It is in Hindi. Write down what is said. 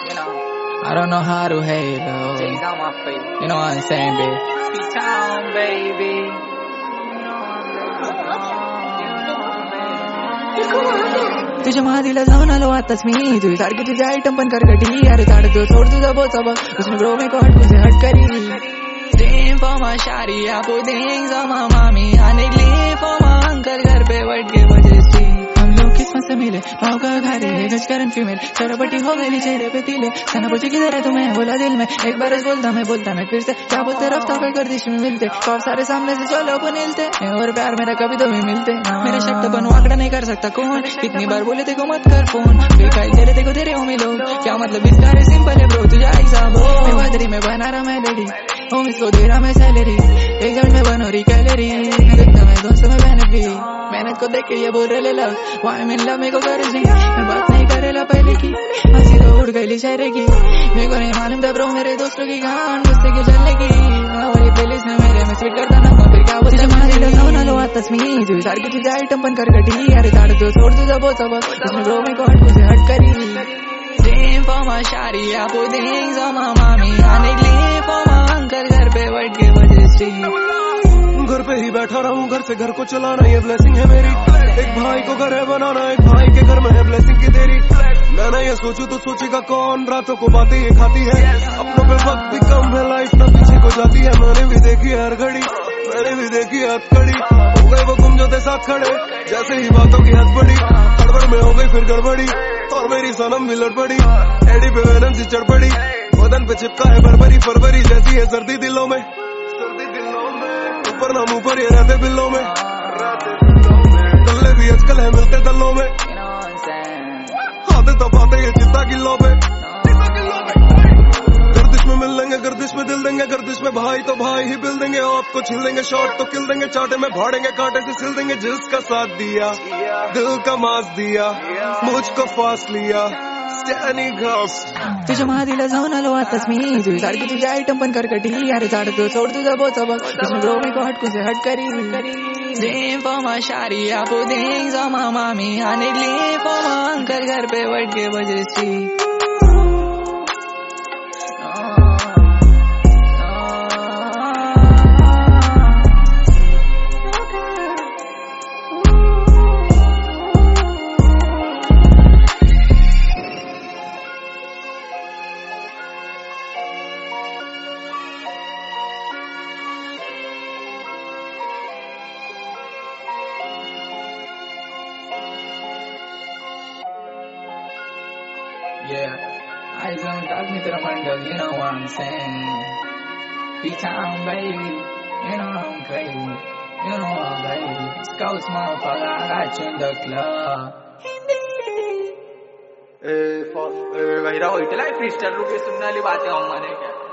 I don't know how to hate love. J's on my face. You know what I'm saying, babe? P-Town, baby. तुझ्या मादीला जाऊन आलो आताच मी तुझी सारखी तुझे आयटम पण करकटी अरे ताडतो सोड तुझा बोचा बघ उसने ब्रो में को हट मुझे हट करी Dream for my shawty, I put things on my mommy I need leave for my uncle घर पे बैठ के वजह से हम लोग किस्मत से मिले पाँव का घारी है गजकरण फीमेल चरपटी हो गई चेहरे पे तिले सना पूछे किधर है तुम्हें बोला दिल में एक बार बोलता मैं फिर से क्या बोलते रफ्ता पे गर्दिश में मिलते कब सारे सामने से चलो अपन हिलते और प्यार मेरा कभी तो भी मिलते मेरा शब्द बनो आंकड़ा नहीं कर सकता कौन कितनी बार बोले तेको मत कर फोन बेकाई तेरे तेको तेरे हो मिलो क्या मतलब इसका रे सिंपल है ब्रो तुझा हिसाब हो मैं बदरी में बना रहा मेलोडी होम इसको दे रहा मैं सैलरी एक जन में बनो रही कैलरी देखता मैं दोस्तों में मेहनत भी मेहनत को देख के ये बोल रहे लव वाई मिल लव मेरे को कर जी मैं बात नहीं करेला पहले की हंसी तो उड़ गई शहरे की मेरे को नहीं मालूम था ब्रो मेरे दोस्तों की कहान मुझसे क्यों चलने की हमारी प्लेलिस्ट में मेरे में स्वीट करता ना फिर क्या बोलते तुम्हारी लगाओ ना लो आताच मी तुझी सारखी तुझे आयटम पण करकटी अरे ताडतो सोड तुझा बोचा बघ उसने ब्रो में को हट मुझे हट करी Dream for my shawty, I put things on my mommy I need leave for my uncle घर पे बैठ के वजह से घर पे ही बैठा रहूं घर से घर को चलाना ये ब्लेसिंग है मेरी एक भाई को घर है बनाना एक भाई के घर में है ब्लेसिंग की तेरी मैं ना ये सोचूं तो सोचेगा कौन रातों को बातें ये खाती है अपनों पे वक्त भी कम है लाइफ ना पीछे को जाती है मैंने भी देखी हर घड़ी मैंने भी देखी हथकड़ी हो गए वो गुम जो थे साथ खड़े जैसे ही बातों की हद पड़ी गड़बड़ में हो गई फिर गड़बड़ी और मेरी सनम भी लड़ पड़ी एडी पे वैनम सी चढ़ पड़ी बदन पे चिपका है बरबरी फरवरी जैसी है सर्दी दिलों में ऊपर नाम ऊपर ये रहते बिल्लों में दल्ले भी आजकल है मिलते दल्लों में आते तब आते ये चित्ता किल्लों पे गर्दिश में मिल लेंगे गर्दिश में दिल देंगे गर्दिश में भाई तो भाई ही बिल देंगे आपको छिल देंगे शॉट तो किल देंगे चाटे में भाड़ेंगे कांटे से सिल देंगे जिसका साथ दिया दिल का मास दिया मुझको फास लिया तुझ्या मादीला जाऊन आलो आताच मी तुझी सारखी तुझी आयटम पण करकटी अरे ताडतो सोड तुझा बोचा बघ उसने ब्रो में को हट मुझे हट करी Dream for my shawty, I put things on my mommy I need leave for my uncle घर पे बैठ के वजह से Yeah, I don't talk me to the windows, you know what I'm saying. P-Town, baby, you know I'm crazy, you know I'm baby. Scouts, motherfucker, I got you in the club. गहिरा होइटला फ्रीस्टाइल रूप सुनने वाली बातें हम माने क्या